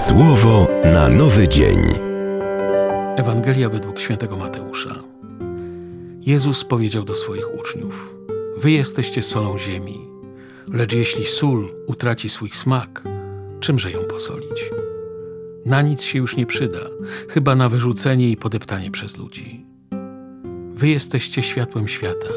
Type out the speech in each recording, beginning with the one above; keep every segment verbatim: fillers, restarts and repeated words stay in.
Słowo na nowy dzień. Ewangelia według świętego Mateusza. Jezus powiedział do swoich uczniów: Wy jesteście solą ziemi, lecz jeśli sól utraci swój smak, czymże ją posolić? Na nic się już nie przyda, chyba na wyrzucenie i podeptanie przez ludzi. Wy jesteście światłem świata.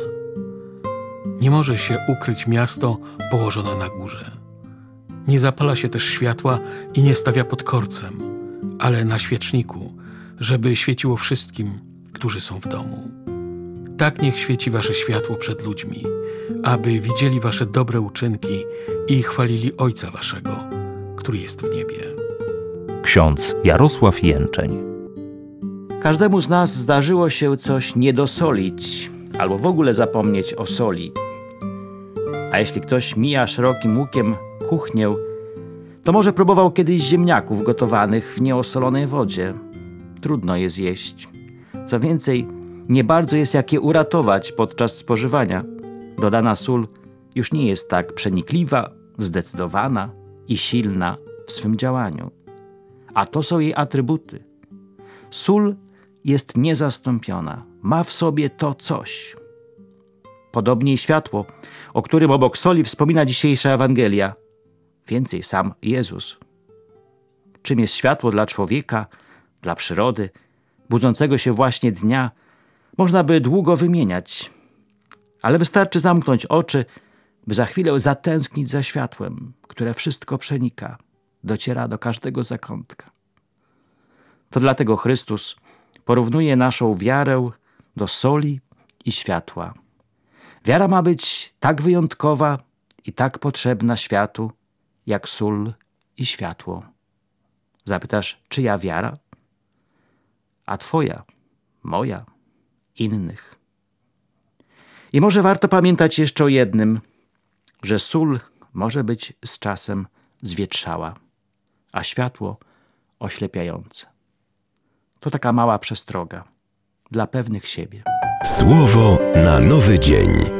Nie może się ukryć miasto położone na górze. Nie zapala się też światła i nie stawia pod korcem, ale na świeczniku, żeby świeciło wszystkim, którzy są w domu. Tak niech świeci wasze światło przed ludźmi, aby widzieli wasze dobre uczynki i chwalili Ojca waszego, który jest w niebie. Ksiądz Jarosław Jęczeń. Każdemu z nas zdarzyło się coś niedosolić albo w ogóle zapomnieć o soli. A jeśli ktoś mija szerokim łukiem kuchnię, to może próbował kiedyś ziemniaków gotowanych w nieosolonej wodzie. Trudno je zjeść. Co więcej, nie bardzo jest jak je uratować podczas spożywania. Dodana sól już nie jest tak przenikliwa, zdecydowana i silna w swym działaniu. A to są jej atrybuty. Sól jest niezastąpiona. Ma w sobie to coś. Podobnie i światło, o którym obok soli wspomina dzisiejsza Ewangelia. Więcej, sam Jezus. Czym jest światło dla człowieka, dla przyrody, budzącego się właśnie dnia, można by długo wymieniać. Ale wystarczy zamknąć oczy, by za chwilę zatęsknić za światłem, które wszystko przenika, dociera do każdego zakątka. To dlatego Chrystus porównuje naszą wiarę do soli i światła. Wiara ma być tak wyjątkowa i tak potrzebna światu, jak sól i światło. Zapytasz, czyja wiara? A twoja, moja, innych. I może warto pamiętać jeszcze o jednym, że sól może być z czasem zwietrzała, a światło oślepiające. To taka mała przestroga dla pewnych siebie. Słowo na nowy dzień.